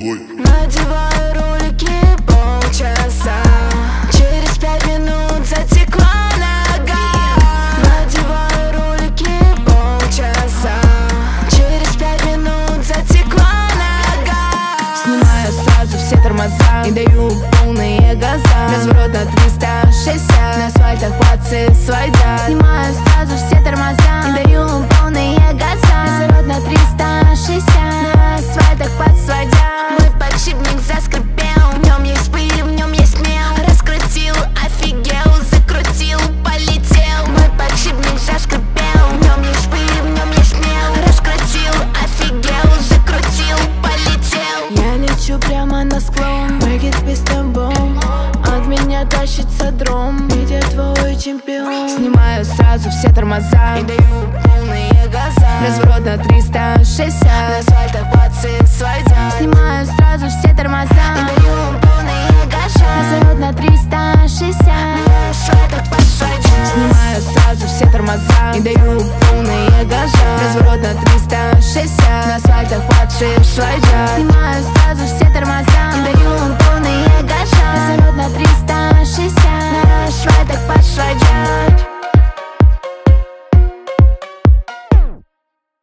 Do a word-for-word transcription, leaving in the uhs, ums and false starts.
бой. Надеваю ролики полчаса, через пять минут затекла нога. Надеваю ролики полчаса, через пять минут затекла нога. Снимаю сразу все тормоза и даю полные газа. Разворот на триста шестьдесят, на асфальтах пацы сводят. Снимаю сразу все тормоза и даю полные газа. Разворот на триста шестьдесят, на асфальтах пацы сводят. Мой подшипник заскрипел, в нем есть пыль, в нем есть мел. Раскрутил, офигел, закрутил, полетел. Мой подшипник заскрипел, в нем есть пыль, в нем есть мел. Раскрутил, офигел, закрутил, полетел. Я лечу прямо на склон, make it with тобой. От меня тащится дром, где твой чемпион. Снимаю сразу все тормоза и даю полные газа. Разворот на триста шестьдесят, на асфальтах пацы сводят. Снимаю сразу все тормоза и даю полные газа. Разворот на триста шестьдесят, на асфальтах пацы сводят. Снимаю сразу все тормоза и даю полные газа. Разворот на триста шестьдесят, на асфальтах пацы сводят. Снимаю сразу все тормоза и даю полные газа.